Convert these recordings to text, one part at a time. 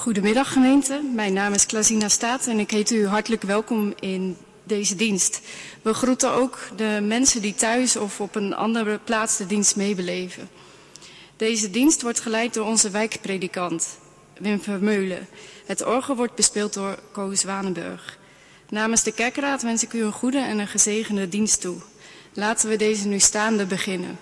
Goedemiddag gemeente, mijn naam is Klasina Staat en ik heet u hartelijk welkom in deze dienst. We groeten ook de mensen die thuis of op een andere plaats de dienst meebeleven. Deze dienst wordt geleid door onze wijkpredikant, Wim Vermeulen. Het orgel wordt bespeeld door Koos Zwanenburg. Namens de kerkraad wens ik u een goede en een gezegende dienst toe. Laten we deze nu staande beginnen.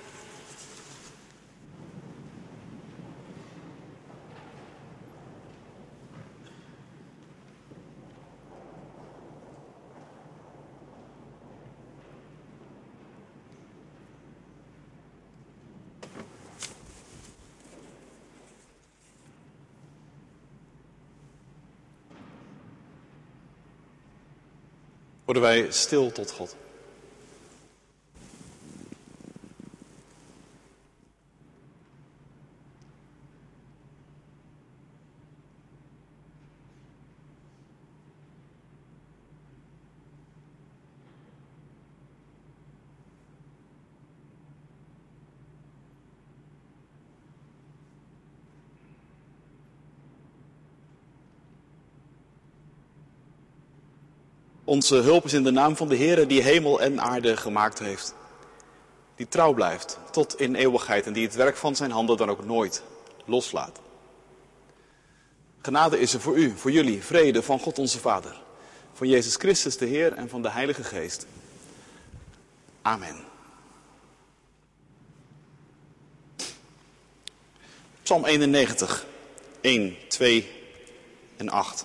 Worden wij stil tot God. Onze hulp is in de naam van de Heere die hemel en aarde gemaakt heeft. Die trouw blijft tot in eeuwigheid en die het werk van zijn handen dan ook nooit loslaat. Genade is er voor u, voor jullie, vrede van God onze Vader, van Jezus Christus de Heer en van de Heilige Geest. Amen. Psalm 91, 1, 2 en 8.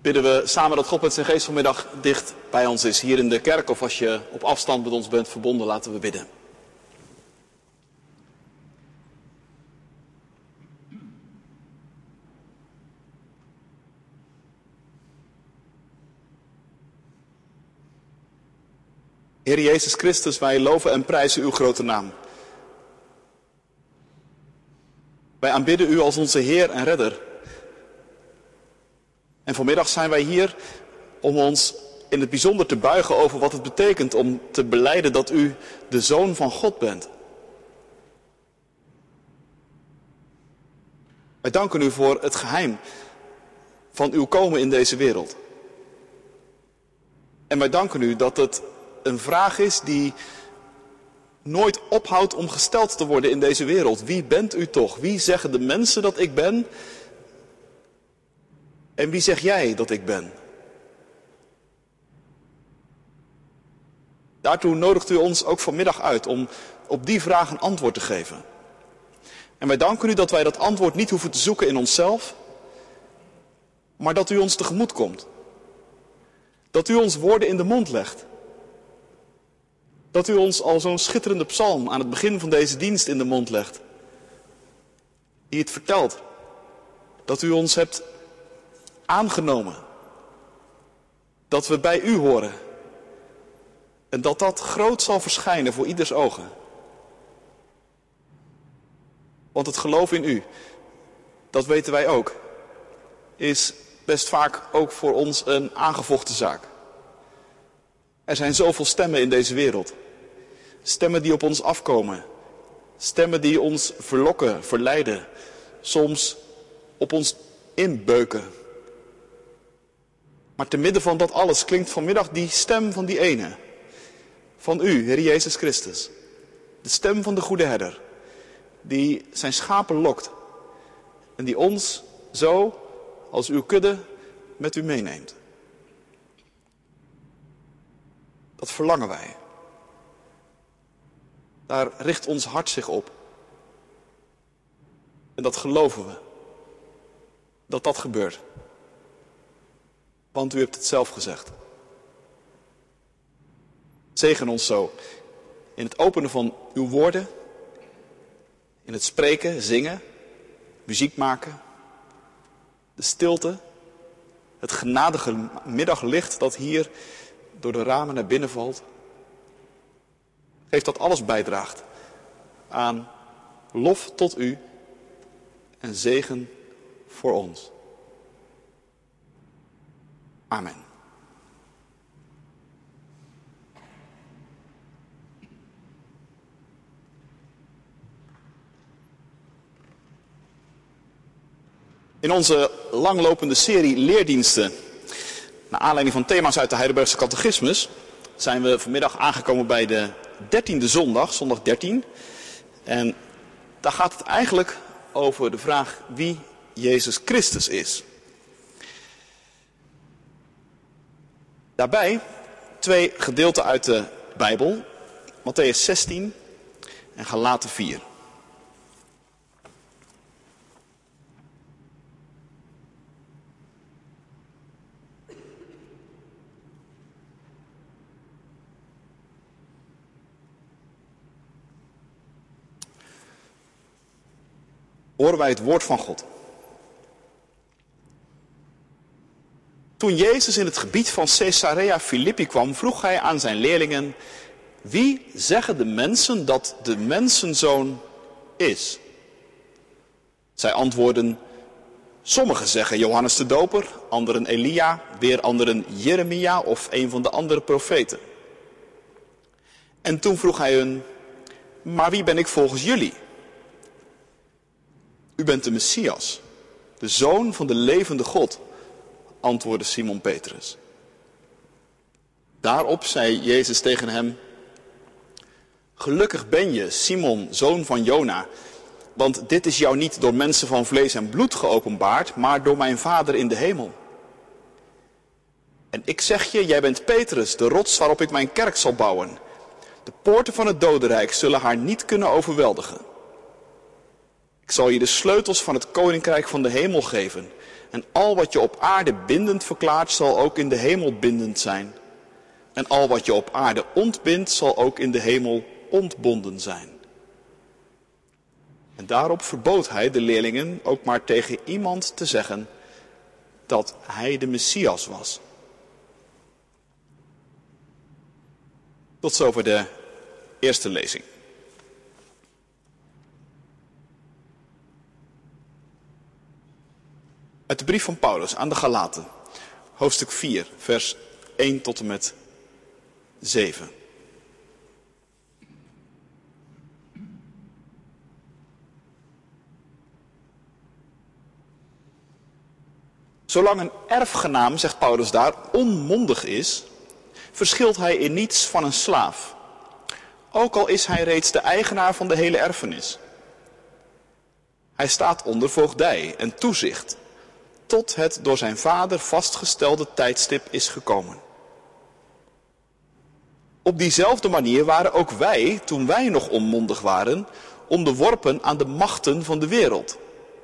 bidden we samen dat God met zijn geest vanmiddag dicht bij ons is. Hier in de kerk of als je op afstand met ons bent verbonden, laten we bidden. Heer Jezus Christus, wij loven en prijzen uw grote naam. Wij aanbidden u als onze Heer en Redder. En vanmiddag zijn wij hier om ons in het bijzonder te buigen over wat het betekent om te belijden dat u de Zoon van God bent. Wij danken u voor het geheim van uw komen in deze wereld. En wij danken u dat het een vraag is die nooit ophoudt om gesteld te worden in deze wereld. Wie bent u toch? Wie zeggen de mensen dat ik ben? En wie zeg jij dat ik ben? Daartoe nodigt u ons ook vanmiddag uit om op die vraag een antwoord te geven. En wij danken u dat wij dat antwoord niet hoeven te zoeken in onszelf, maar dat u ons tegemoet komt. Dat u ons woorden in de mond legt. Dat u ons al zo'n schitterende psalm aan het begin van deze dienst in de mond legt. Die het vertelt. Dat u ons hebt aangenomen. Dat we bij u horen. En dat dat groot zal verschijnen voor ieders ogen. Want het geloof in u, dat weten wij ook, is best vaak ook voor ons een aangevochten zaak. Er zijn zoveel stemmen in deze wereld. Stemmen die op ons afkomen. Stemmen die ons verlokken, verleiden. Soms op ons inbeuken. Maar te midden van dat alles klinkt vanmiddag die stem van die ene. Van u, Heer Jezus Christus. De stem van de goede herder. Die zijn schapen lokt. En die ons zo, als uw kudde, met u meeneemt. Dat verlangen wij. Daar richt ons hart zich op. En dat geloven we. Dat dat gebeurt. Want u hebt het zelf gezegd. Zegen ons zo. In het openen van uw woorden. In het spreken, zingen. Muziek maken. De stilte. Het genadige middaglicht dat hier door de ramen naar binnen valt. Geef dat alles bijdraagt aan lof tot u en zegen voor ons. Amen. In onze langlopende serie leerdiensten, naar aanleiding van thema's uit de Heidelbergse Catechismus, zijn we vanmiddag aangekomen bij de 13e zondag, zondag 13. En daar gaat het eigenlijk over de vraag wie Jezus Christus is. Daarbij 2 gedeelten uit de Bijbel, Mattheüs 16 en Galaten 4. Horen wij het woord van God. Toen Jezus in het gebied van Caesarea Philippi kwam, vroeg hij aan zijn leerlingen: wie zeggen de mensen dat de mensenzoon is? Zij antwoordden: sommigen zeggen Johannes de Doper, anderen Elia, weer anderen Jeremia of een van de andere profeten. En toen vroeg hij hun: maar wie ben ik volgens jullie? U bent de Messias, de Zoon van de levende God, antwoordde Simon Petrus. Daarop zei Jezus tegen hem: gelukkig ben je, Simon, zoon van Jona, want dit is jou niet door mensen van vlees en bloed geopenbaard, maar door mijn Vader in de hemel. En ik zeg je, jij bent Petrus, de rots waarop ik mijn kerk zal bouwen. De poorten van het dodenrijk zullen haar niet kunnen overweldigen. Ik zal je de sleutels van het koninkrijk van de hemel geven. En al wat je op aarde bindend verklaart, zal ook in de hemel bindend zijn. En al wat je op aarde ontbindt, zal ook in de hemel ontbonden zijn. En daarop verbood hij de leerlingen ook maar tegen iemand te zeggen dat hij de Messias was. Tot zover de eerste lezing. Uit de brief van Paulus aan de Galaten, hoofdstuk 4, vers 1 tot en met 7. Zolang een erfgenaam, zegt Paulus daar, onmondig is, verschilt hij in niets van een slaaf. Ook al is hij reeds de eigenaar van de hele erfenis. Hij staat onder voogdij en toezicht, tot het door zijn vader vastgestelde tijdstip is gekomen. Op diezelfde manier waren ook wij, toen wij nog onmondig waren, onderworpen aan de machten van de wereld.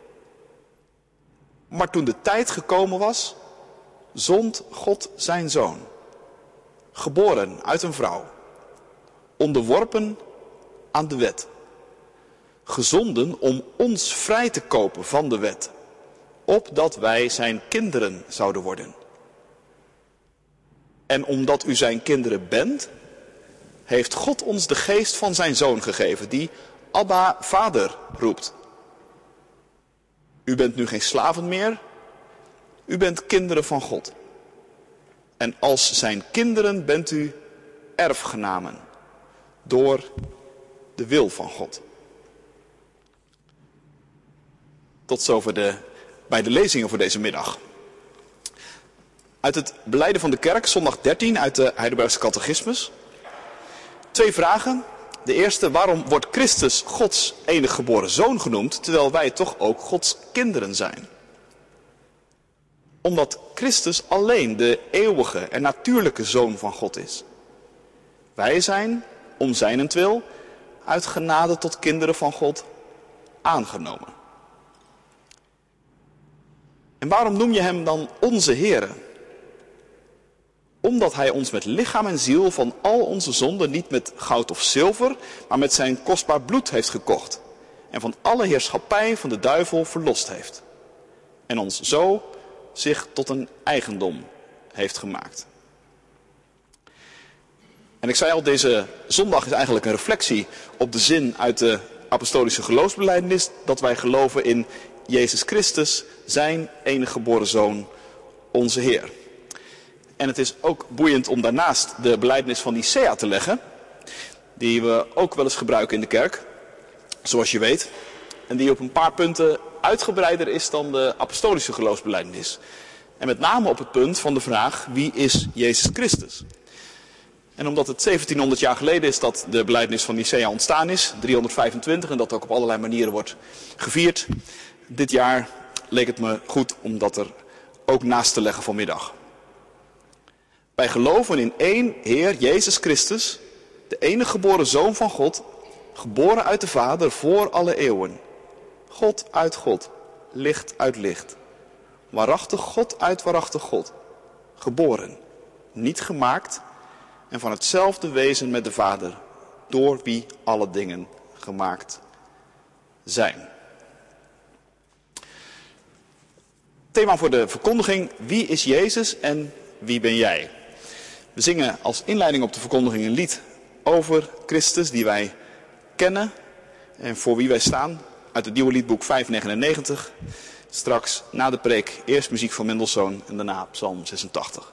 Maar toen de tijd gekomen was, zond God zijn zoon, geboren uit een vrouw, onderworpen aan de wet, gezonden om ons vrij te kopen van de wet, opdat wij zijn kinderen zouden worden. En omdat u zijn kinderen bent, heeft God ons de geest van zijn zoon gegeven, die Abba, Vader, roept. U bent nu geen slaven meer, u bent kinderen van God. En als zijn kinderen bent u erfgenamen, door de wil van God. Tot zover de beide lezingen voor deze middag. Uit het Belijden van de Kerk, zondag 13, uit de Heidelbergse Catechismus. 2 vragen. De eerste, waarom wordt Christus Gods enige geboren zoon genoemd, terwijl wij toch ook Gods kinderen zijn? Omdat Christus alleen de eeuwige en natuurlijke zoon van God is. Wij zijn, om zijnentwil, uit genade tot kinderen van God aangenomen. En waarom noem je hem dan onze Heere? Omdat hij ons met lichaam en ziel van al onze zonden niet met goud of zilver, maar met zijn kostbaar bloed heeft gekocht. En van alle heerschappij van de duivel verlost heeft. En ons zo zich tot een eigendom heeft gemaakt. En ik zei al, deze zondag is eigenlijk een reflectie op de zin uit de apostolische geloofsbelijdenis, dat wij geloven in Jezus Christus, zijn enige geboren zoon, onze Heer. En het is ook boeiend om daarnaast de belijdenis van Nicea te leggen, die we ook wel eens gebruiken in de kerk, zoals je weet. En die op een paar punten uitgebreider is dan de apostolische geloofsbelijdenis. En met name op het punt van de vraag, wie is Jezus Christus? En omdat het 1700 jaar geleden is dat de belijdenis van Nicea ontstaan is, 325, en dat ook op allerlei manieren wordt gevierd, dit jaar leek het me goed om dat er ook naast te leggen vanmiddag. Wij geloven in één Heer, Jezus Christus, de enige geboren Zoon van God, geboren uit de Vader voor alle eeuwen. God uit God, licht uit licht. Waarachtig God uit waarachtig God. Geboren, niet gemaakt en van hetzelfde wezen met de Vader, door wie alle dingen gemaakt zijn. Thema voor de verkondiging, wie is Jezus en wie ben jij? We zingen als inleiding op de verkondiging een lied over Christus die wij kennen en voor wie wij staan. Uit het nieuwe liedboek 599. Straks na de preek eerst muziek van Mendelssohn en daarna Psalm 86.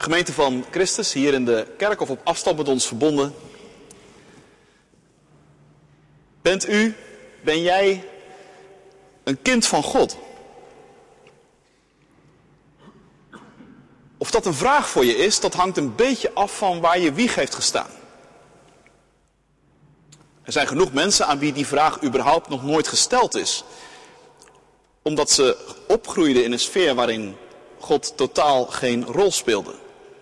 Gemeente van Christus, hier in de kerk of op afstand met ons verbonden. Ben jij een kind van God? Of dat een vraag voor je is, dat hangt een beetje af van waar je wieg heeft gestaan. Er zijn genoeg mensen aan wie die vraag überhaupt nog nooit gesteld is. Omdat ze opgroeiden in een sfeer waarin God totaal geen rol speelde.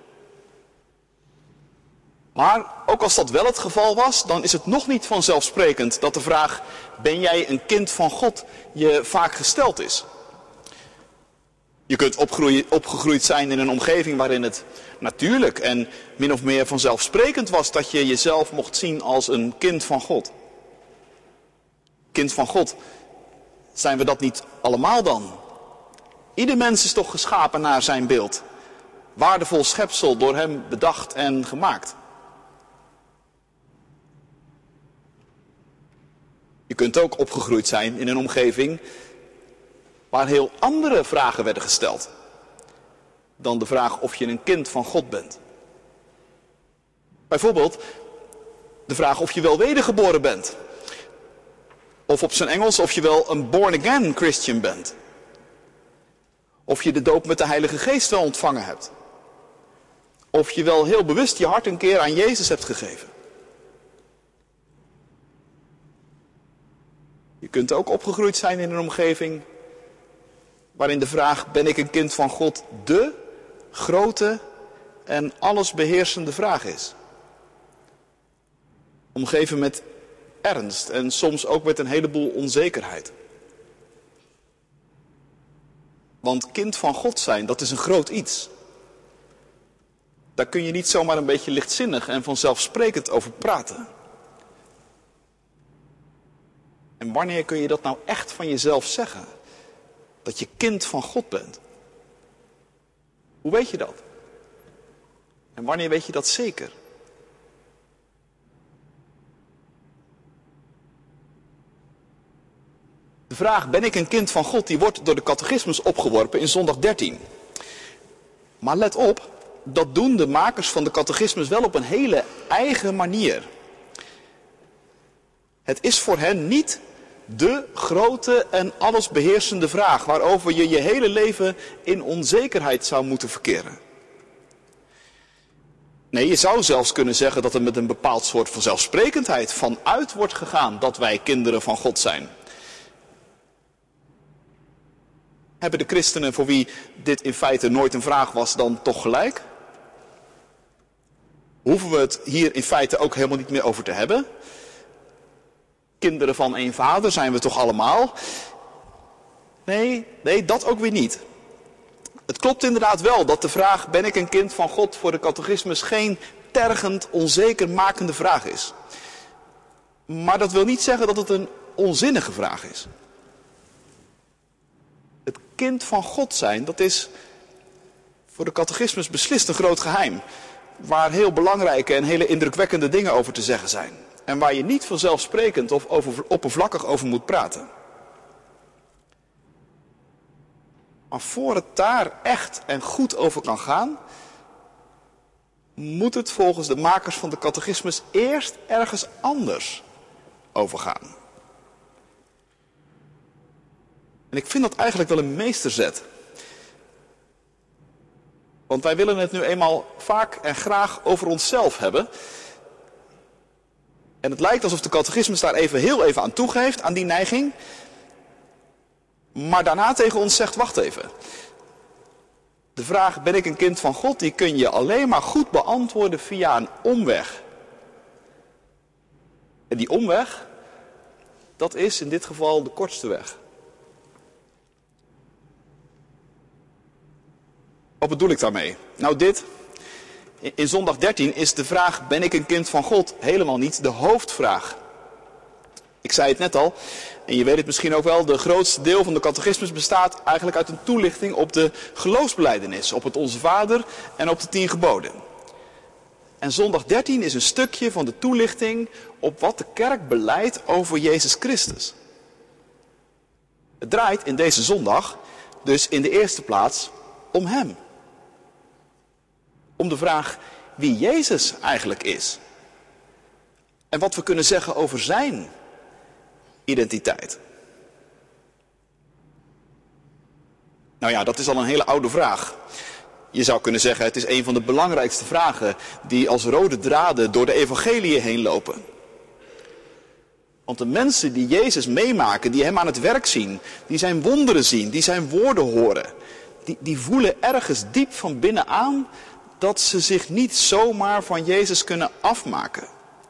Maar ook als dat wel het geval was, dan is het nog niet vanzelfsprekend dat de vraag, ben jij een kind van God, je vaak gesteld is. Je kunt opgegroeid zijn in een omgeving waarin het natuurlijk en min of meer vanzelfsprekend was dat je jezelf mocht zien als een kind van God. Kind van God, zijn we dat niet allemaal dan? Ieder mens is toch geschapen naar zijn beeld. Waardevol schepsel, door hem bedacht en gemaakt. Je kunt ook opgegroeid zijn in een omgeving waar heel andere vragen werden gesteld dan de vraag of je een kind van God bent. Bijvoorbeeld de vraag of je wel wedergeboren bent. Of op zijn Engels of je wel een born-again Christian bent. Of je de doop met de Heilige Geest wel ontvangen hebt. Of je wel heel bewust je hart een keer aan Jezus hebt gegeven. Je kunt ook opgegroeid zijn in een omgeving waarin de vraag, ben ik een kind van God, de grote en allesbeheersende vraag is. Omgeven met ernst en soms ook met een heleboel onzekerheid. Want kind van God zijn, dat is een groot iets. Daar kun je niet zomaar een beetje lichtzinnig en vanzelfsprekend over praten. En wanneer kun je dat nou echt van jezelf zeggen? Dat je kind van God bent. Hoe weet je dat? En wanneer weet je dat zeker? De vraag, ben ik een kind van God, die wordt door de catechismus opgeworpen in zondag 13. Maar let op, dat doen de makers van de catechismus wel op een hele eigen manier. Het is voor hen niet de grote en allesbeheersende vraag waarover je je hele leven in onzekerheid zou moeten verkeren. Nee, je zou zelfs kunnen zeggen dat er met een bepaald soort vanzelfsprekendheid vanuit wordt gegaan dat wij kinderen van God zijn. Hebben de christenen voor wie dit in feite nooit een vraag was dan toch gelijk? Hoeven we het hier in feite ook helemaal niet meer over te hebben? Kinderen van één vader zijn we toch allemaal? Nee, dat ook weer niet. Het klopt inderdaad wel dat de vraag, ben ik een kind van God, voor de catechismus geen tergend, onzeker makende vraag is. Maar dat wil niet zeggen dat het een onzinnige vraag is. Het kind van God zijn, dat is voor de catechismus beslist een groot geheim. Waar heel belangrijke en hele indrukwekkende dingen over te zeggen zijn. En waar je niet vanzelfsprekend of oppervlakkig over moet praten. Maar voor het daar echt en goed over kan gaan, moet het volgens de makers van de catechismus eerst ergens anders over gaan. En ik vind dat eigenlijk wel een meesterzet. Want wij willen het nu eenmaal vaak en graag over onszelf hebben. En het lijkt alsof de catechismus daar heel even aan toegeeft, aan die neiging. Maar daarna tegen ons zegt, wacht even. De vraag, ben ik een kind van God, die kun je alleen maar goed beantwoorden via een omweg. En die omweg, dat is in dit geval de kortste weg. Wat bedoel ik daarmee? Nou dit, in zondag 13 is de vraag, ben ik een kind van God, helemaal niet de hoofdvraag. Ik zei het net al, en je weet het misschien ook wel, de grootste deel van de catechismus bestaat eigenlijk uit een toelichting op de geloofsbelijdenis, op het Onze Vader en op de 10 geboden. En zondag 13 is een stukje van de toelichting op wat de kerk belijdt over Jezus Christus. Het draait in deze zondag dus in de eerste plaats om Hem. om de vraag wie Jezus eigenlijk is. En wat we kunnen zeggen over zijn identiteit. Nou ja, dat is al een hele oude vraag. Je zou kunnen zeggen, het is een van de belangrijkste vragen die als rode draden door de evangeliën heen lopen. Want de mensen die Jezus meemaken, die hem aan het werk zien, die zijn wonderen zien, die zijn woorden horen, die voelen ergens diep van binnenan dat ze zich niet zomaar van Jezus kunnen afmaken.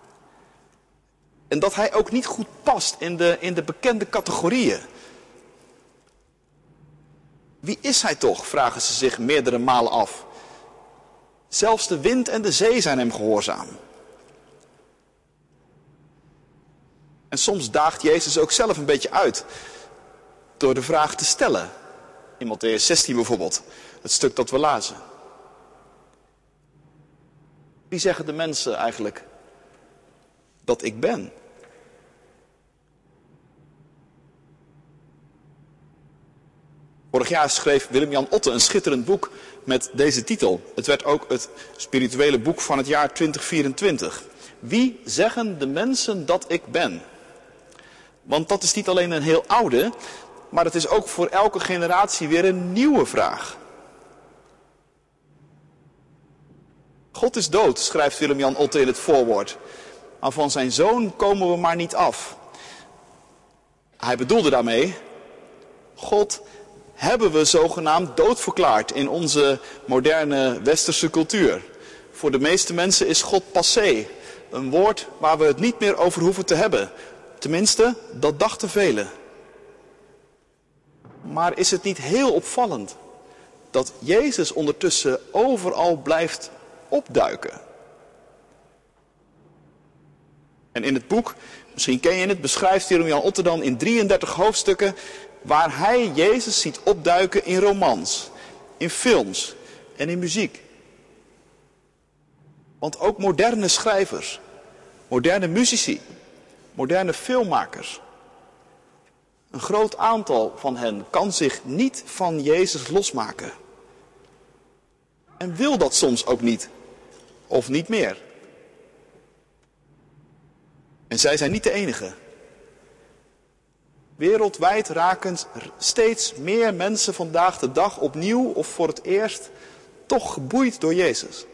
En dat hij ook niet goed past in de bekende categorieën. Wie is hij toch, vragen ze zich meerdere malen af. Zelfs de wind en de zee zijn hem gehoorzaam. En soms daagt Jezus ook zelf een beetje uit door de vraag te stellen. In Mattheüs 16 bijvoorbeeld, het stuk dat we lazen. Wie zeggen de mensen eigenlijk dat ik ben? Vorig jaar schreef Willem-Jan Otte een schitterend boek met deze titel. Het werd ook het spirituele boek van het jaar 2024. Wie zeggen de mensen dat ik ben? Want dat is niet alleen een heel oude, maar het is ook voor elke generatie weer een nieuwe vraag. God is dood, schrijft Willem-Jan Otte in het voorwoord. Maar van zijn zoon komen we maar niet af. Hij bedoelde daarmee, God hebben we zogenaamd doodverklaard in onze moderne westerse cultuur. Voor de meeste mensen is God passé. Een woord waar we het niet meer over hoeven te hebben. Tenminste, dat dachten velen. Maar is het niet heel opvallend dat Jezus ondertussen overal blijft opduiken? En in het boek, misschien ken je het, beschrijft Willem-Jan Otte dan in 33 hoofdstukken waar hij Jezus ziet opduiken in romans, in films en in muziek. Want ook moderne schrijvers, moderne muzici, moderne filmmakers, een groot aantal van hen kan zich niet van Jezus losmaken. En wil dat soms ook niet, of niet meer. En zij zijn niet de enige. Wereldwijd raken steeds meer mensen vandaag de dag opnieuw of voor het eerst toch geboeid door Jezus.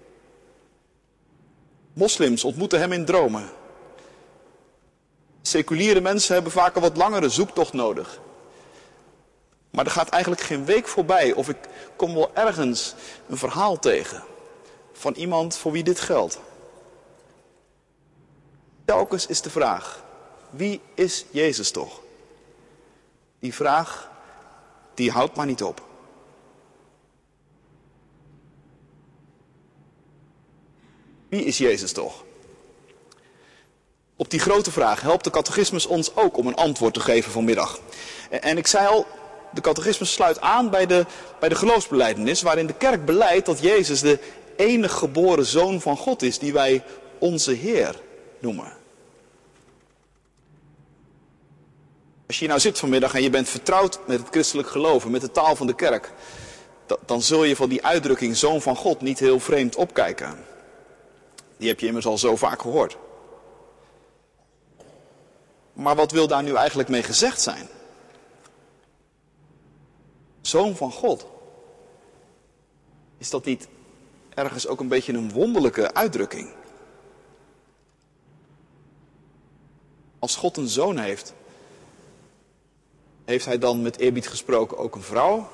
Moslims ontmoeten hem in dromen. Seculiere mensen hebben vaak een wat langere zoektocht nodig. Maar er gaat eigenlijk geen week voorbij of ik kom wel ergens een verhaal tegen van iemand voor wie dit geldt. Telkens is de vraag, wie is Jezus toch? Die vraag, die houdt maar niet op. Wie is Jezus toch? Op die grote vraag helpt de catechismus ons ook om een antwoord te geven vanmiddag. En ik zei al, de catechismus sluit aan bij de geloofsbelijdenis, waarin de kerk belijdt dat Jezus de enige geboren Zoon van God is, die wij onze Heer noemen. Als je hier nou zit vanmiddag en je bent vertrouwd met het christelijk geloven, met de taal van de kerk, dan zul je van die uitdrukking Zoon van God niet heel vreemd opkijken. Die heb je immers al zo vaak gehoord. Maar wat wil daar nu eigenlijk mee gezegd zijn? Zoon van God. Is dat niet ergens ook een beetje een wonderlijke uitdrukking? Als God een zoon heeft, heeft hij dan met eerbied gesproken ook een vrouw?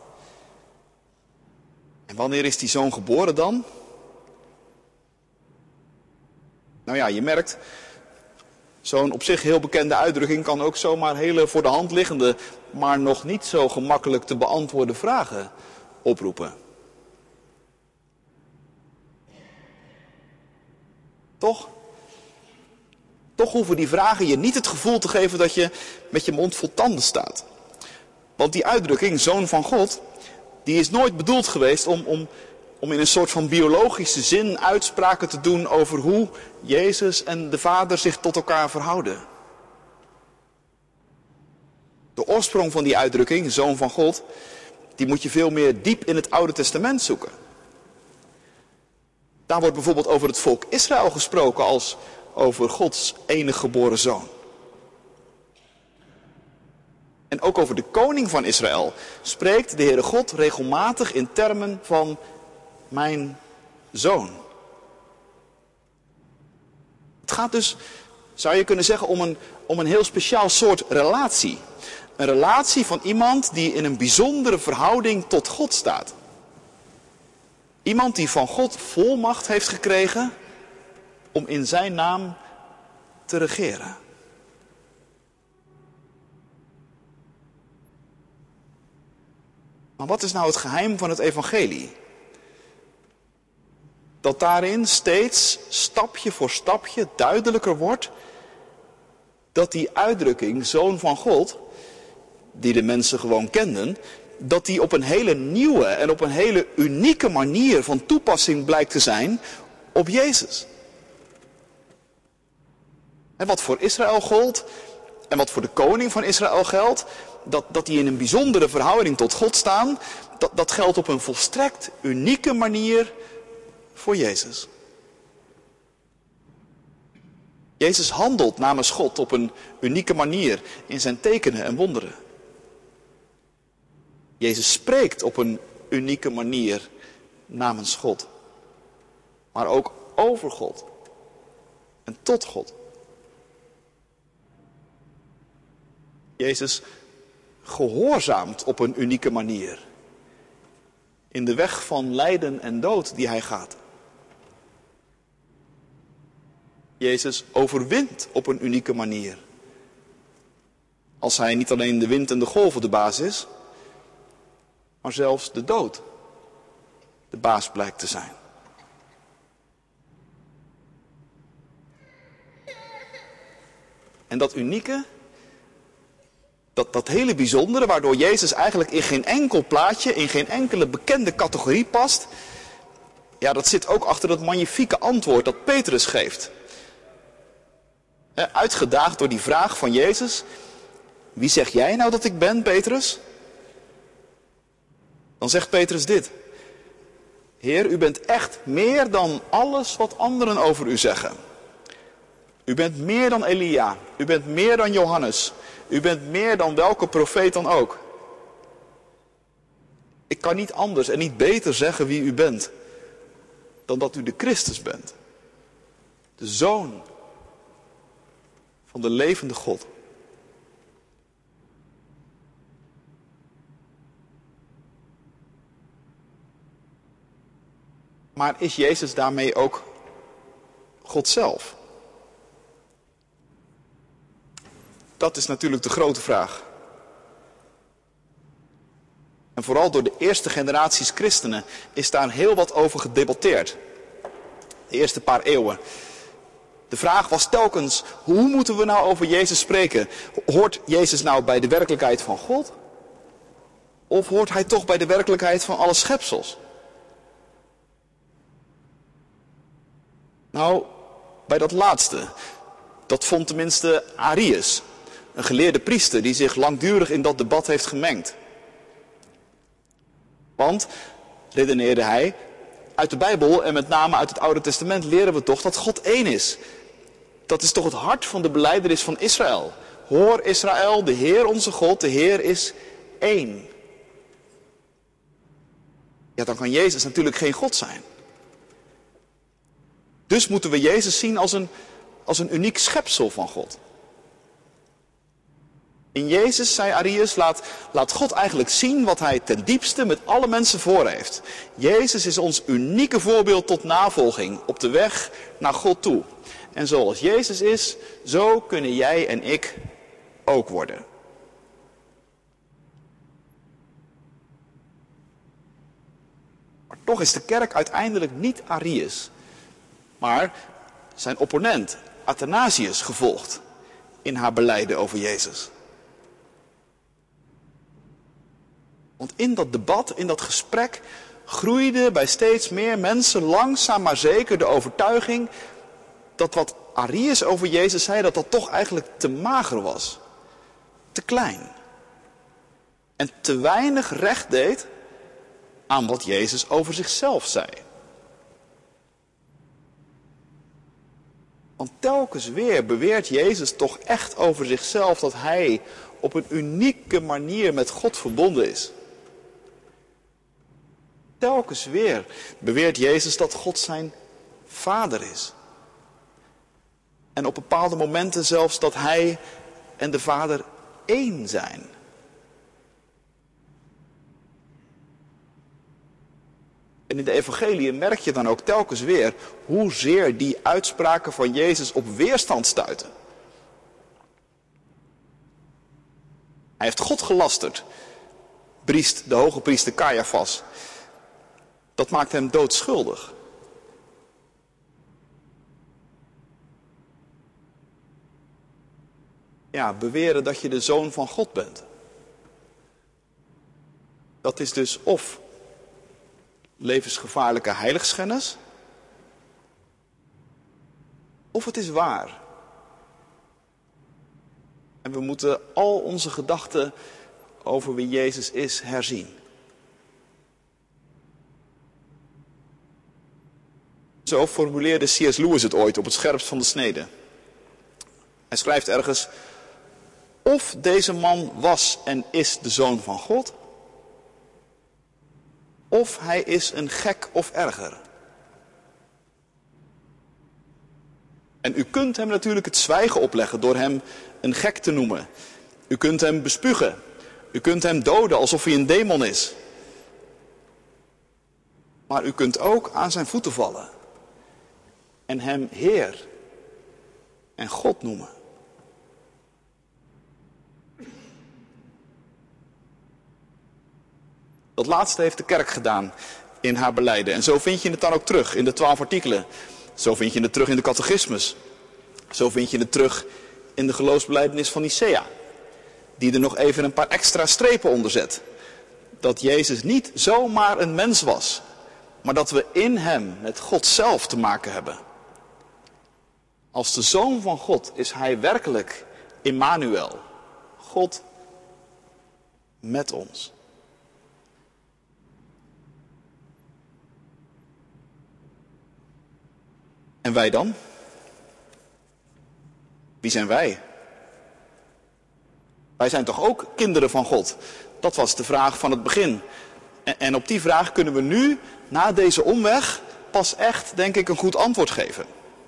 En wanneer is die zoon geboren dan? Nou ja, je merkt, zo'n op zich heel bekende uitdrukking kan ook zomaar hele voor de hand liggende, maar nog niet zo gemakkelijk te beantwoorden vragen oproepen. Toch? Toch hoeven die vragen je niet het gevoel te geven dat je met je mond vol tanden staat. Want die uitdrukking, Zoon van God, die is nooit bedoeld geweest om in een soort van biologische zin uitspraken te doen over hoe Jezus en de Vader zich tot elkaar verhouden. De oorsprong van die uitdrukking, Zoon van God, die moet je veel meer diep in het Oude Testament zoeken. Daar wordt bijvoorbeeld over het volk Israël gesproken als over Gods enige geboren zoon. En ook over de koning van Israël spreekt de Heere God regelmatig in termen van mijn zoon. Het gaat dus, zou je kunnen zeggen, om een heel speciaal soort relatie. Een relatie van iemand die in een bijzondere verhouding tot God staat. Iemand die van God volmacht heeft gekregen om in zijn naam te regeren. Maar wat is nou het geheim van het evangelie? Dat daarin steeds stapje voor stapje duidelijker wordt dat die uitdrukking zoon van God, die de mensen gewoon kenden, dat die op een hele nieuwe en op een hele unieke manier van toepassing blijkt te zijn op Jezus. En wat voor Israël gold en wat voor de koning van Israël geldt, dat die in een bijzondere verhouding tot God staan, dat geldt op een volstrekt unieke manier voor Jezus. Jezus handelt namens God op een unieke manier in zijn tekenen en wonderen. Jezus spreekt op een unieke manier namens God. Maar ook over God. En tot God. Jezus gehoorzaamt op een unieke manier. In de weg van lijden en dood die hij gaat. Jezus overwint op een unieke manier. Als hij niet alleen de wind en de golven de baas is, maar zelfs de dood de baas blijkt te zijn. En dat unieke, dat hele bijzondere, waardoor Jezus eigenlijk in geen enkel plaatje, in geen enkele bekende categorie past, ja, dat zit ook achter dat magnifieke antwoord dat Petrus geeft. Uitgedaagd door die vraag van Jezus, wie zeg jij nou dat ik ben, Petrus? Dan zegt Petrus dit: Heer, u bent echt meer dan alles wat anderen over u zeggen. U bent meer dan Elia, u bent meer dan Johannes, u bent meer dan welke profeet dan ook. Ik kan niet anders en niet beter zeggen wie u bent, dan dat u de Christus bent. De Zoon van de levende God. Maar is Jezus daarmee ook God zelf? Dat is natuurlijk de grote vraag. En vooral door de eerste generaties christenen is daar heel wat over gedebatteerd. De eerste paar eeuwen. De vraag was telkens, hoe moeten we nou over Jezus spreken? Hoort Jezus nou bij de werkelijkheid van God? Of hoort hij toch bij de werkelijkheid van alle schepsels? Nou, bij dat laatste. Dat vond tenminste Arius. Een geleerde priester die zich langdurig in dat debat heeft gemengd. Want, redeneerde hij, uit de Bijbel en met name uit het Oude Testament leren we toch dat God één is. Dat is toch het hart van de belijdenis van Israël. Hoor Israël, de Heer onze God, de Heer is één. Ja, dan kan Jezus natuurlijk geen God zijn. Dus moeten we Jezus zien als een uniek schepsel van God. In Jezus, zei Arius, laat God eigenlijk zien wat hij ten diepste met alle mensen voor heeft. Jezus is ons unieke voorbeeld tot navolging op de weg naar God toe. En zoals Jezus is, zo kunnen jij en ik ook worden. Maar toch is de kerk uiteindelijk niet Arius, maar zijn opponent Athanasius gevolgd in haar belijden over Jezus. Want in dat debat, in dat gesprek, groeide bij steeds meer mensen langzaam maar zeker de overtuiging dat wat Arius over Jezus zei, dat toch eigenlijk te mager was. Te klein. En te weinig recht deed aan wat Jezus over zichzelf zei. Want telkens weer beweert Jezus toch echt over zichzelf dat hij op een unieke manier met God verbonden is. Telkens weer beweert Jezus dat God zijn Vader is. En op bepaalde momenten zelfs dat hij en de Vader één zijn. En in de evangeliën merk je dan ook telkens weer hoezeer die uitspraken van Jezus op weerstand stuiten. Hij heeft God gelasterd, briest de hoge priester Caiaphas. Dat maakt hem doodschuldig. Ja, beweren dat je de zoon van God bent. Dat is dus of levensgevaarlijke heiligschennis, of het is waar. En we moeten al onze gedachten over wie Jezus is herzien. Zo formuleerde C.S. Lewis het ooit op het scherpst van de snede. Hij schrijft ergens: of deze man was en is de zoon van God, of hij is een gek of erger. En u kunt hem natuurlijk het zwijgen opleggen door hem een gek te noemen. U kunt hem bespugen. U kunt hem doden alsof hij een demon is. Maar u kunt ook aan zijn voeten vallen en hem Heer en God noemen. Dat laatste heeft de kerk gedaan in haar belijden. En zo vind je het dan ook terug in de 12 artikelen. Zo vind je het terug in de catechismus. Zo vind je het terug in de geloofsbelijdenis van Nicea. Die er nog even een paar extra strepen onder zet. Dat Jezus niet zomaar een mens was. Maar dat we in hem met God zelf te maken hebben. Als de Zoon van God is hij werkelijk Immanuel. God met ons. En wij dan? Wie zijn wij? Wij zijn toch ook kinderen van God? Dat was de vraag van het begin. En op die vraag kunnen we nu, na deze omweg, pas echt, denk ik, een goed antwoord geven.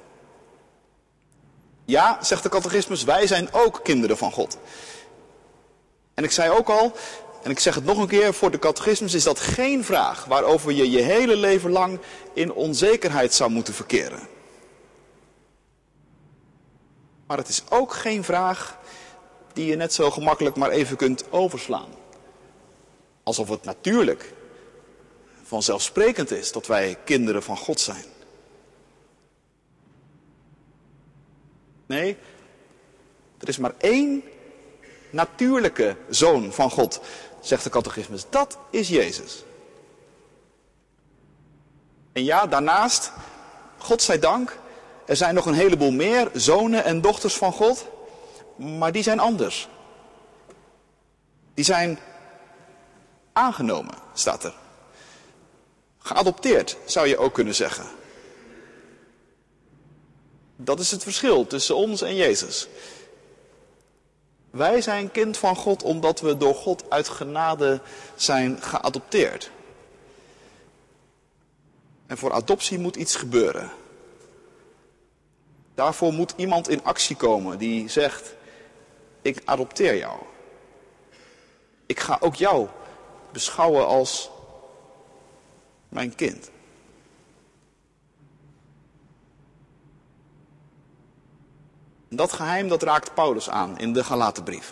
Ja, zegt de catechismus, wij zijn ook kinderen van God. En ik zei ook al, en ik zeg het nog een keer, voor de catechismus is dat geen vraag waarover je je hele leven lang in onzekerheid zou moeten verkeren. Maar het is ook geen vraag die je net zo gemakkelijk maar even kunt overslaan. Alsof het natuurlijk, vanzelfsprekend is dat wij kinderen van God zijn. Nee, er is maar één natuurlijke zoon van God, zegt de catechismus. Dat is Jezus. En ja, daarnaast, God zij dank, er zijn nog een heleboel meer zonen en dochters van God, maar die zijn anders. Die zijn aangenomen, staat er. Geadopteerd, zou je ook kunnen zeggen. Dat is het verschil tussen ons en Jezus. Wij zijn kind van God omdat we door God uit genade zijn geadopteerd. En voor adoptie moet iets gebeuren. Daarvoor moet iemand in actie komen die zegt, ik adopteer jou. Ik ga ook jou beschouwen als mijn kind. Dat geheim, dat raakt Paulus aan in de Galatenbrief.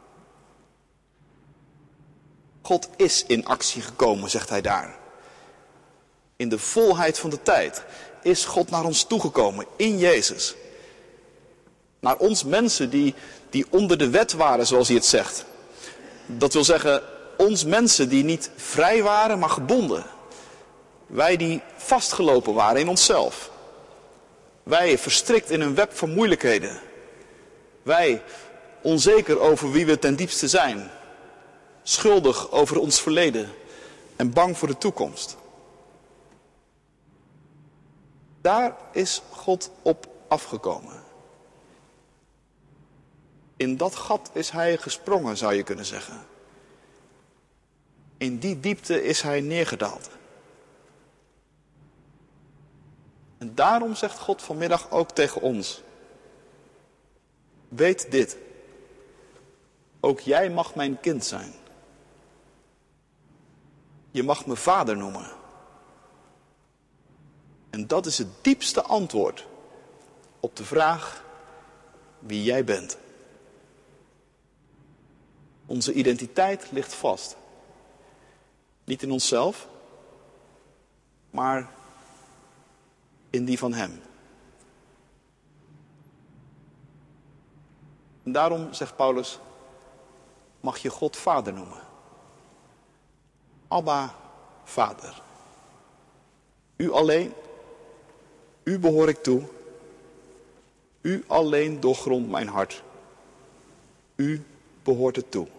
God is in actie gekomen, zegt hij daar. In de volheid van de tijd is God naar ons toegekomen, in Jezus. Naar ons mensen die onder de wet waren, zoals hij het zegt. Dat wil zeggen, ons mensen die niet vrij waren, maar gebonden. Wij die vastgelopen waren in onszelf. Wij verstrikt in een web van moeilijkheden. Wij onzeker over wie we ten diepste zijn. Schuldig over ons verleden en bang voor de toekomst. Daar is God op afgekomen. In dat gat is hij gesprongen, zou je kunnen zeggen. In die diepte is hij neergedaald. En daarom zegt God vanmiddag ook tegen ons: weet dit, ook jij mag mijn kind zijn. Je mag me vader noemen. En dat is het diepste antwoord op de vraag wie jij bent. Onze identiteit ligt vast. Niet in onszelf, maar in die van Hem. En daarom, zegt Paulus, mag je God vader noemen. Abba, vader. U alleen, u behoor ik toe. U alleen doorgrondt mijn hart. U behoort het toe.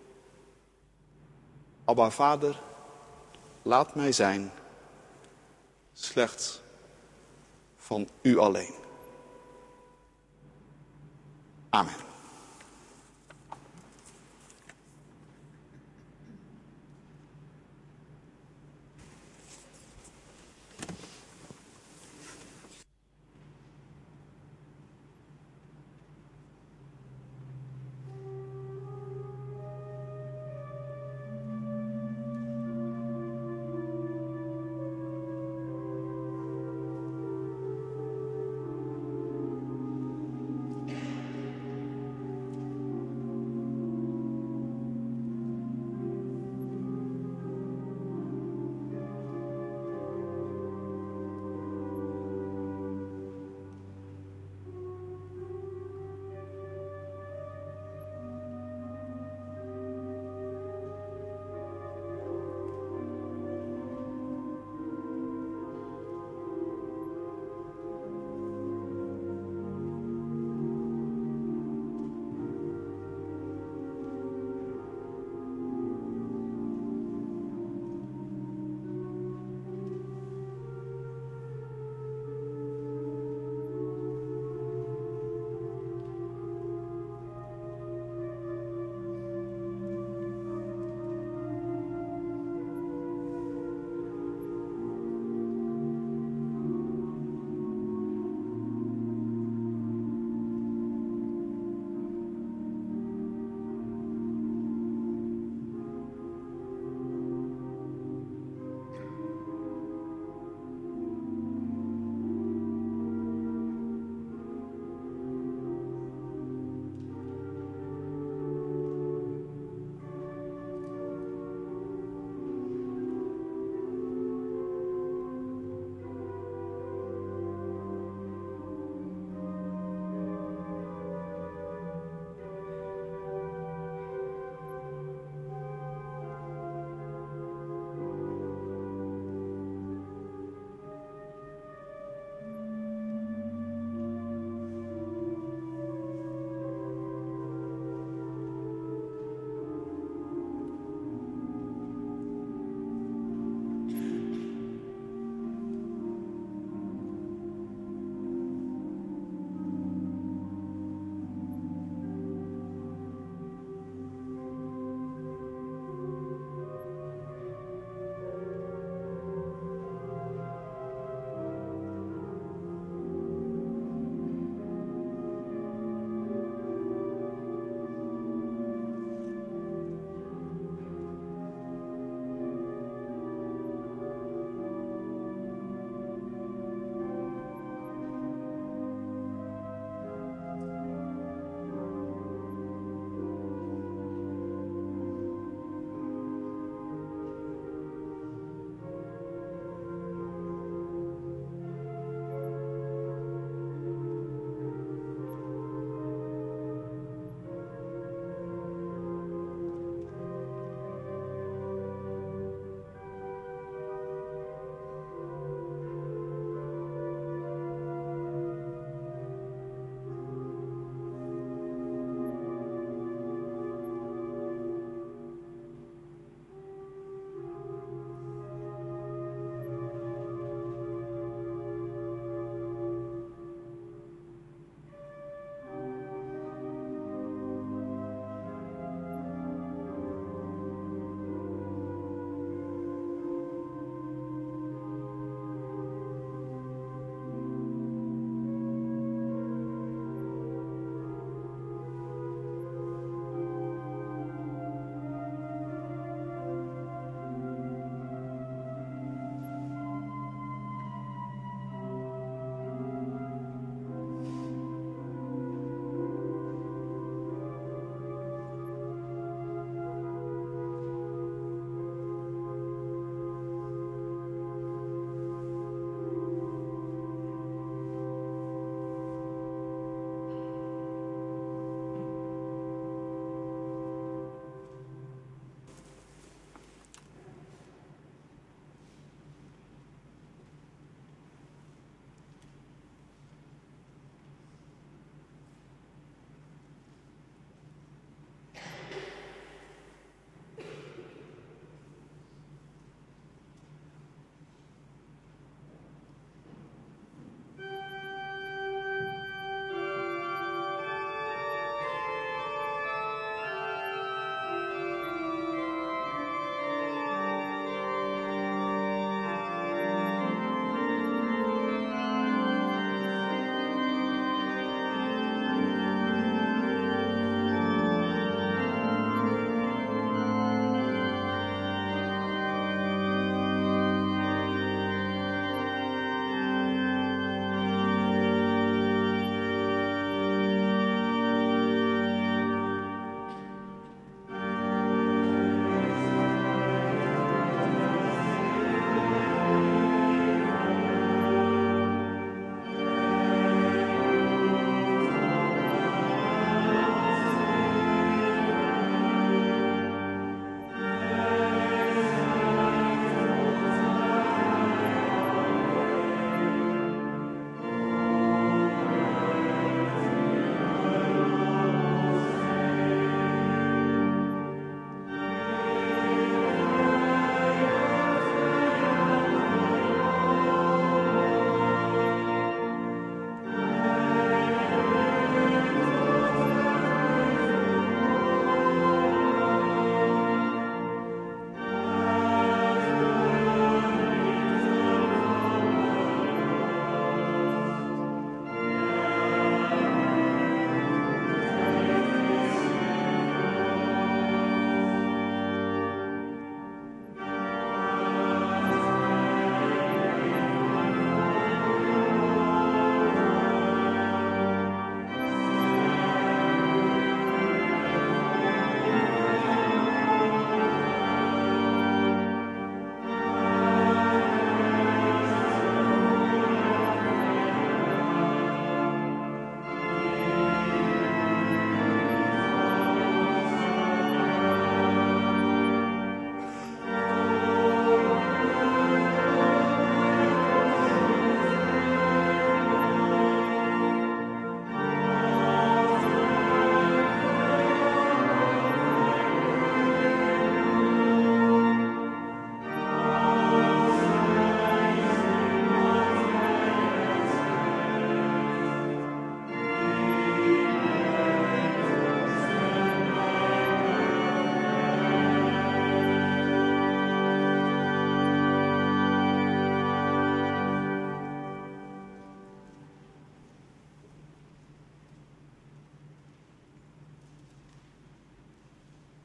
Abba, vader, laat mij zijn, slechts van u alleen. Amen.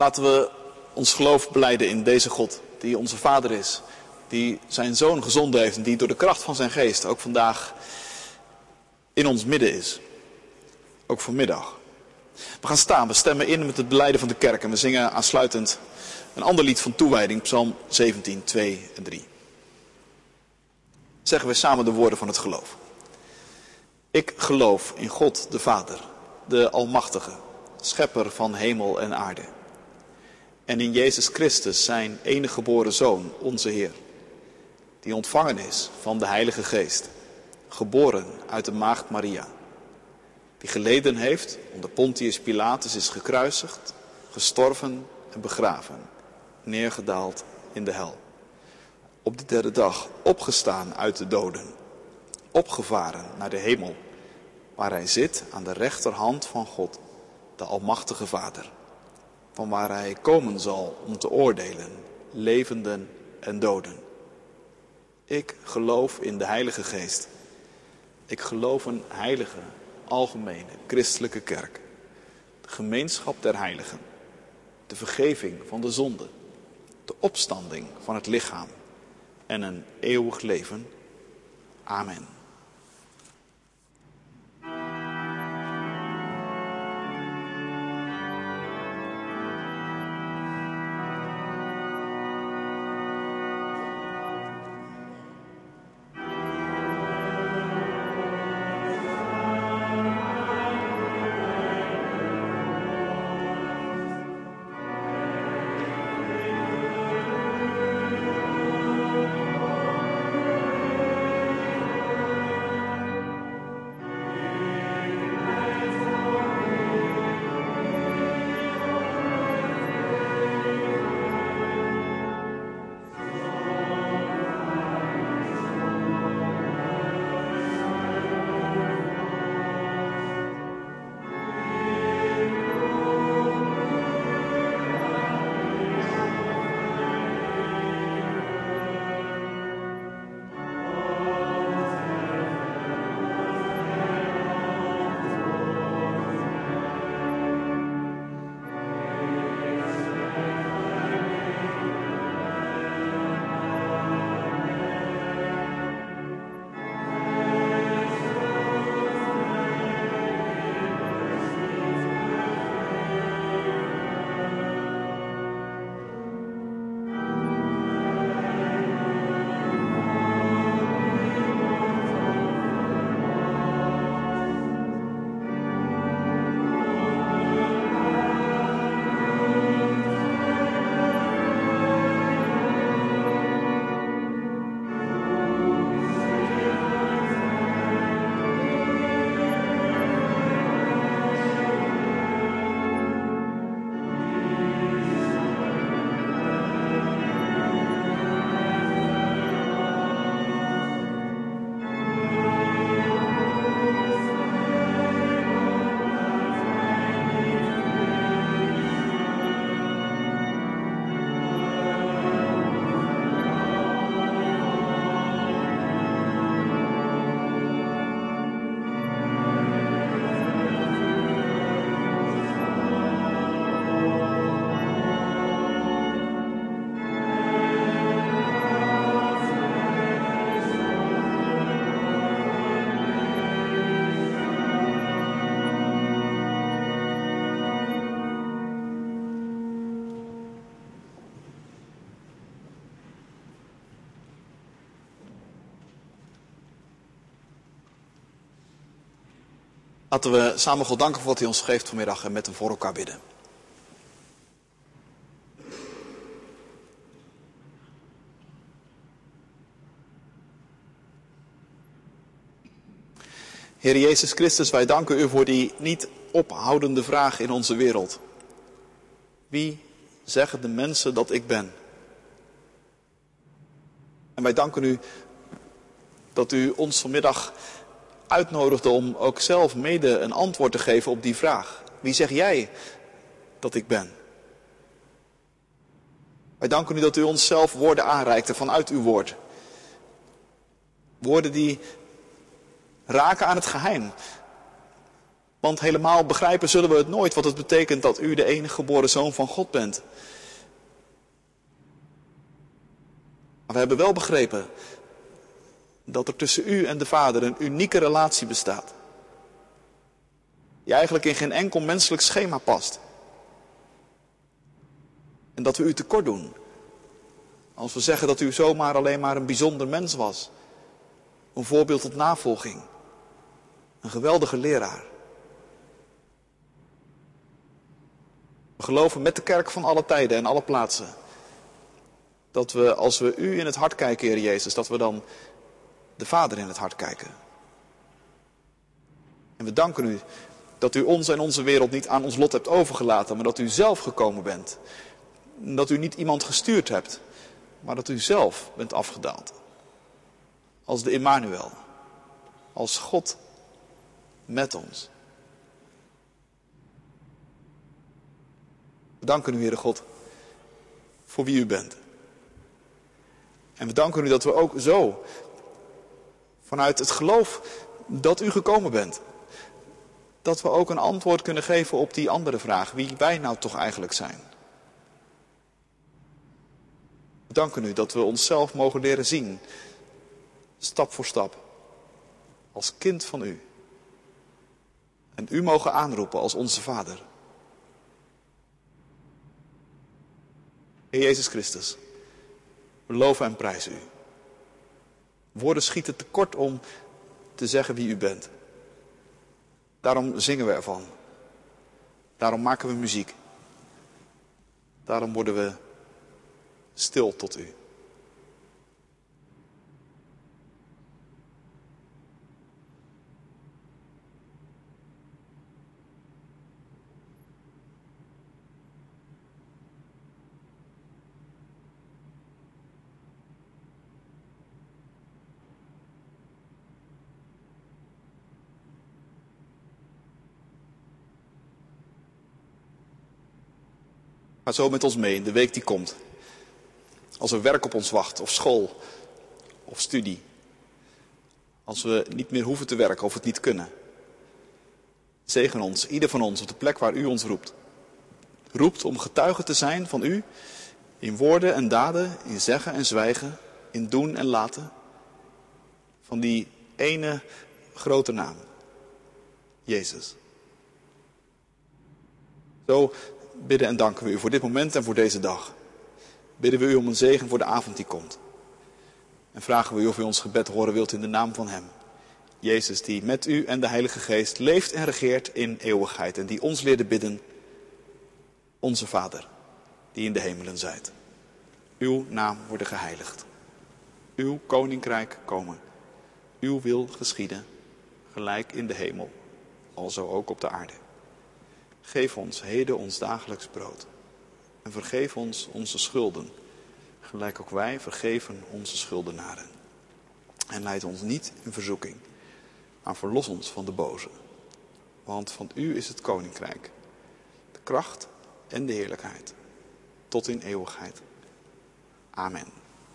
Laten we ons geloof belijden in deze God, die onze Vader is, die zijn Zoon gezonden heeft en die door de kracht van zijn geest ook vandaag in ons midden is. Ook vanmiddag. We gaan staan, we stemmen in met het belijden van de kerk en we zingen aansluitend een ander lied van toewijding, Psalm 17, 2 en 3. Zeggen we samen de woorden van het geloof. Ik geloof in God de Vader, de Almachtige, schepper van hemel en aarde. En in Jezus Christus, zijn enige geboren Zoon, onze Heer, die ontvangen is van de Heilige Geest, geboren uit de maagd Maria, die geleden heeft onder Pontius Pilatus, is gekruisigd, gestorven en begraven, neergedaald in de hel. Op de derde dag opgestaan uit de doden, opgevaren naar de hemel, waar hij zit aan de rechterhand van God, de Almachtige Vader, van waar hij komen zal om te oordelen, levenden en doden. Ik geloof in de Heilige Geest. Ik geloof een heilige, algemene, christelijke kerk. De gemeenschap der heiligen. De vergeving van de zonde. De opstanding van het lichaam. En een eeuwig leven. Amen. Laten we samen God danken voor wat hij ons geeft vanmiddag en met hem voor elkaar bidden. Heer Jezus Christus, wij danken u voor die niet ophoudende vraag in onze wereld. Wie zeggen de mensen dat ik ben? En wij danken u dat u ons vanmiddag uitnodigde om ook zelf mede een antwoord te geven op die vraag. Wie zeg jij dat ik ben? Wij danken u dat u ons zelf woorden aanreikte vanuit uw woord. Woorden die raken aan het geheim. Want helemaal begrijpen zullen we het nooit wat het betekent dat u de enige geboren zoon van God bent. Maar we hebben wel begrepen dat er tussen u en de Vader een unieke relatie bestaat. Die eigenlijk in geen enkel menselijk schema past. En dat we u tekort doen. Als we zeggen dat u zomaar alleen maar een bijzonder mens was. Een voorbeeld tot navolging. Een geweldige leraar. We geloven met de kerk van alle tijden en alle plaatsen. Dat we, als we u in het hart kijken, Heer Jezus, dat we dan de Vader in het hart kijken. En we danken u dat u ons en onze wereld niet aan ons lot hebt overgelaten, maar dat u zelf gekomen bent. Dat u niet iemand gestuurd hebt, maar dat u zelf bent afgedaald. Als de Immanuel. Als God met ons. We danken u, Heere God, voor wie u bent. En we danken u dat we ook zo, vanuit het geloof dat u gekomen bent, dat we ook een antwoord kunnen geven op die andere vraag, wie wij nou toch eigenlijk zijn. We danken u dat we onszelf mogen leren zien, stap voor stap, als kind van u. En u mogen aanroepen als onze Vader. Heer Jezus Christus, we loven en prijzen u. Woorden schieten tekort om te zeggen wie u bent. Daarom zingen we ervan. Daarom maken we muziek. Daarom worden we stil tot u. Ga zo met ons mee in de week die komt. Als er werk op ons wacht, of school, of studie. Als we niet meer hoeven te werken of het niet kunnen. Zegen ons, ieder van ons, op de plek waar u ons roept. Roept om getuige te zijn van u, in woorden en daden, in zeggen en zwijgen, in doen en laten. Van die ene grote naam, Jezus. Zo bidden en danken we u voor dit moment en voor deze dag. Bidden we u om een zegen voor de avond die komt. En vragen we u of u ons gebed horen wilt in de naam van hem. Jezus die met u en de Heilige Geest leeft en regeert in eeuwigheid. En die ons leerde bidden. Onze Vader, die in de hemelen zijt. Uw naam worden geheiligd. Uw koninkrijk komen. Uw wil geschieden, gelijk in de hemel, alzo ook op de aarde. Geef ons heden ons dagelijks brood. En vergeef ons onze schulden, gelijk ook wij vergeven onze schuldenaren. En leid ons niet in verzoeking, maar verlos ons van de boze. Want van u is het koninkrijk, de kracht en de heerlijkheid, tot in eeuwigheid. Amen.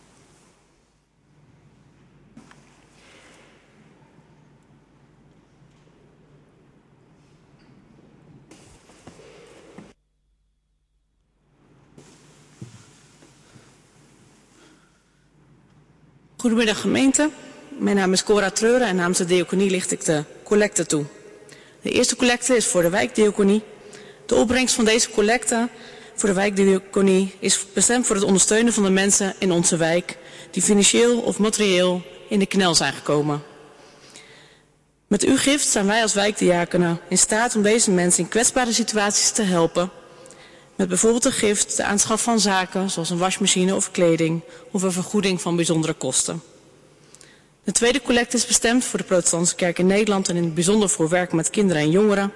Goedemiddag gemeente, mijn naam is Cora Treuren en namens de diaconie licht ik de collecte toe. De eerste collecte is voor de wijkdiaconie. De opbrengst van deze collecte voor de wijkdiaconie is bestemd voor het ondersteunen van de mensen in onze wijk die financieel of materieel in de knel zijn gekomen. Met uw gift zijn wij als wijkdiakonen in staat om deze mensen in kwetsbare situaties te helpen. Met bijvoorbeeld een gift, de aanschaf van zaken zoals een wasmachine of kleding of een vergoeding van bijzondere kosten. De tweede collecte is bestemd voor de Protestantse Kerk in Nederland en in het bijzonder voor werk met kinderen en jongeren.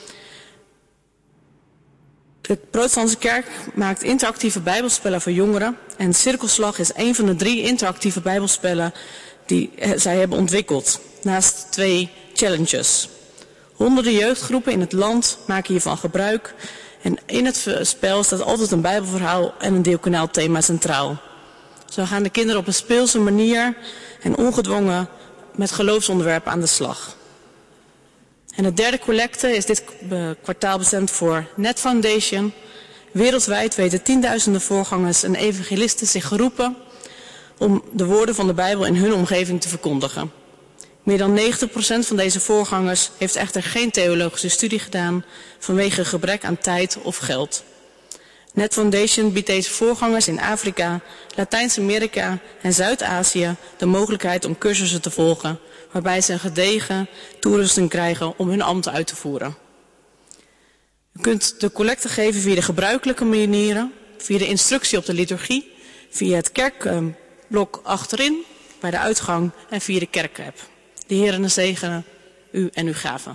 De Protestantse Kerk maakt interactieve bijbelspellen voor jongeren en Cirkelslag is een van de 3 interactieve bijbelspellen die zij hebben ontwikkeld, naast 2 challenges. Honderden jeugdgroepen in het land maken hiervan gebruik. En in het spel staat altijd een bijbelverhaal en een diaconaal thema centraal. Zo gaan de kinderen op een speelse manier en ongedwongen met geloofsonderwerpen aan de slag. En de derde collecte is dit kwartaal bestemd voor Net Foundation. Wereldwijd weten tienduizenden voorgangers en evangelisten zich geroepen om de woorden van de Bijbel in hun omgeving te verkondigen. Meer dan 90% van deze voorgangers heeft echter geen theologische studie gedaan vanwege gebrek aan tijd of geld. Net Foundation biedt deze voorgangers in Afrika, Latijns-Amerika en Zuid-Azië de mogelijkheid om cursussen te volgen, waarbij ze een gedegen toerusting krijgen om hun ambt uit te voeren. U kunt de collecte geven via de gebruikelijke manieren, via de instructie op de liturgie, via het kerkblok achterin, bij de uitgang en via de kerkapp. De Heer zegene u en uw gaven.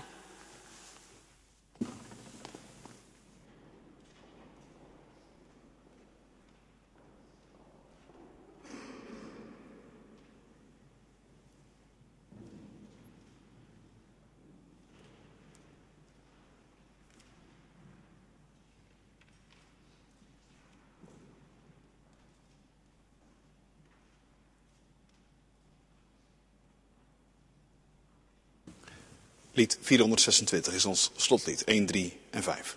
Lied 426 is ons slotlied, 1, 3 en 5.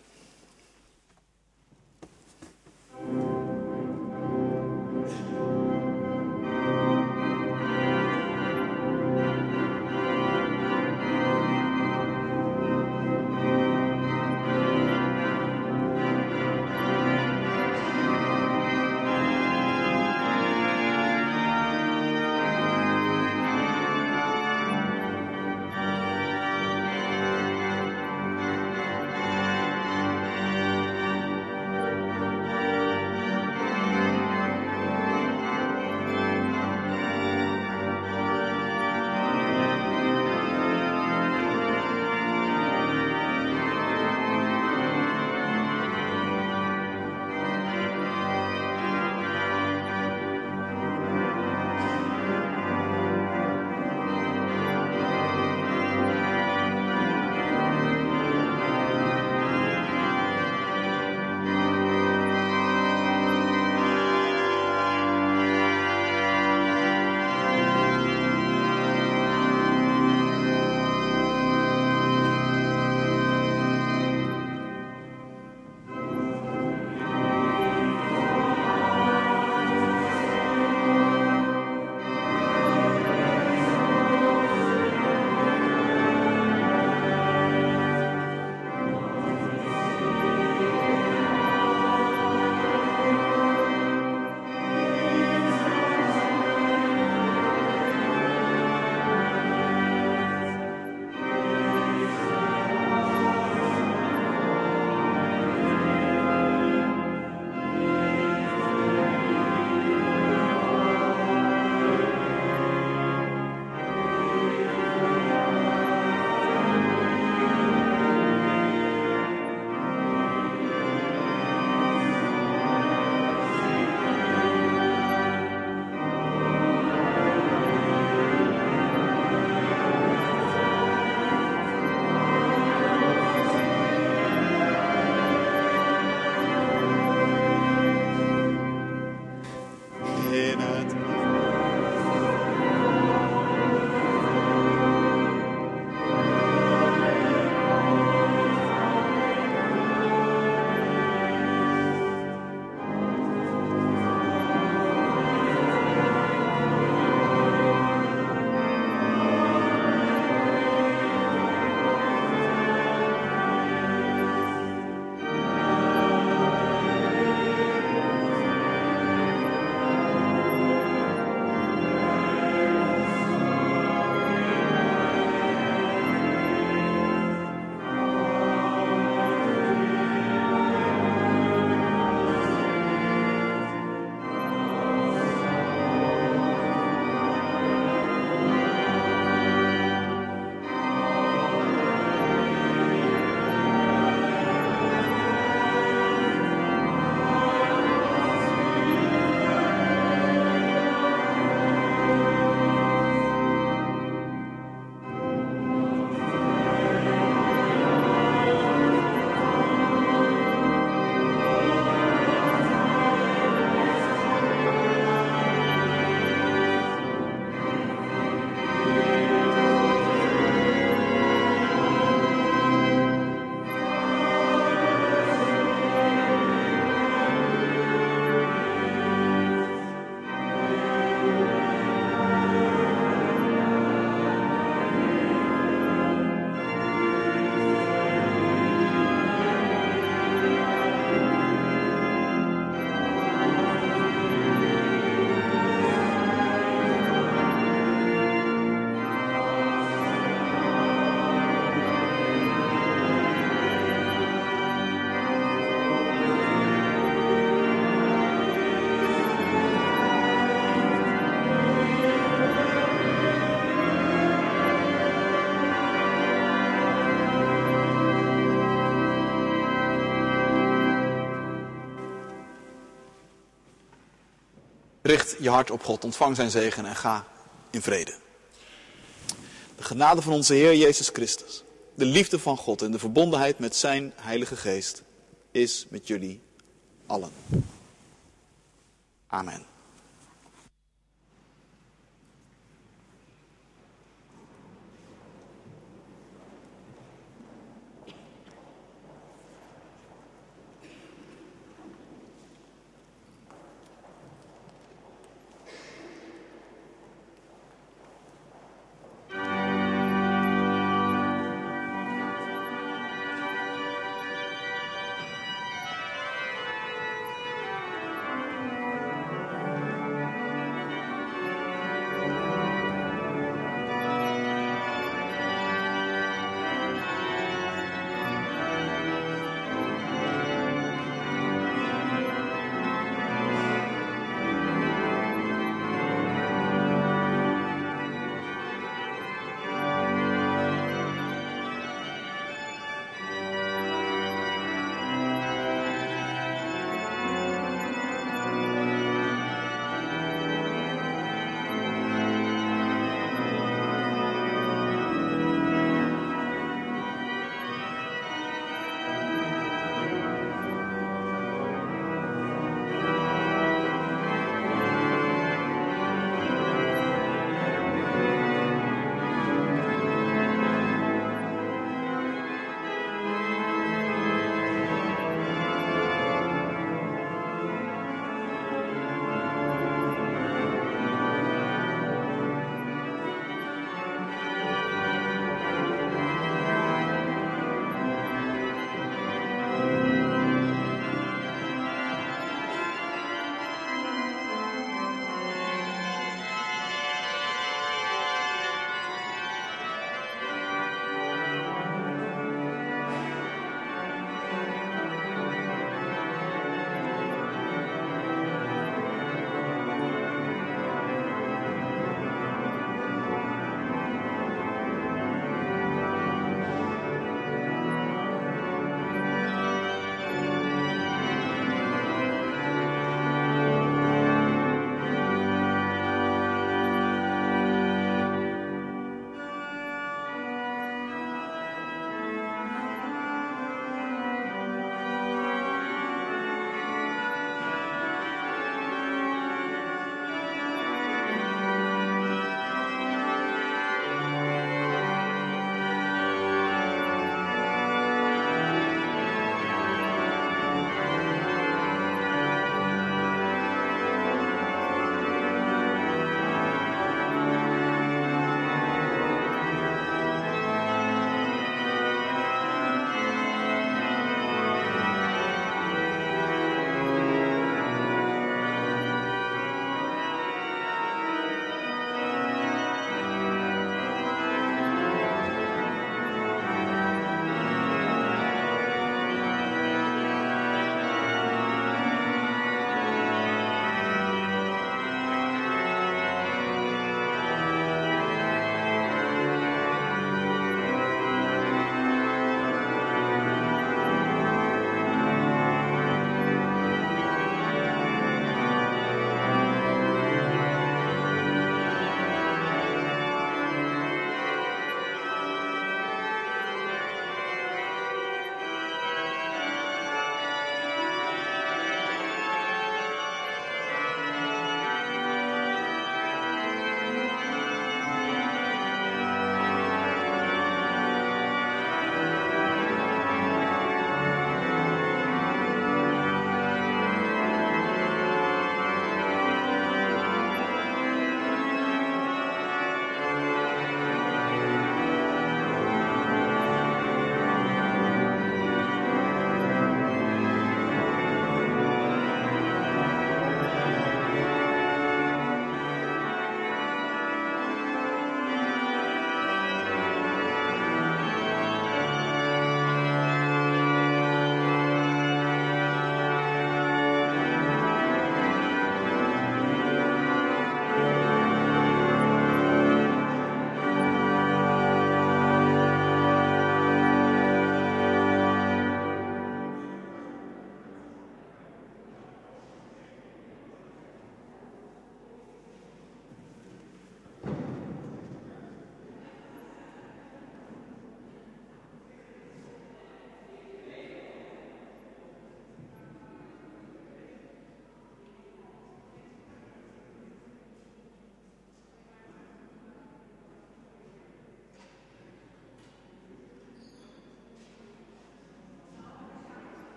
Richt je hart op God, ontvang zijn zegen en ga in vrede. De genade van onze Heer Jezus Christus, de liefde van God en de verbondenheid met zijn Heilige Geest is met jullie allen. Amen.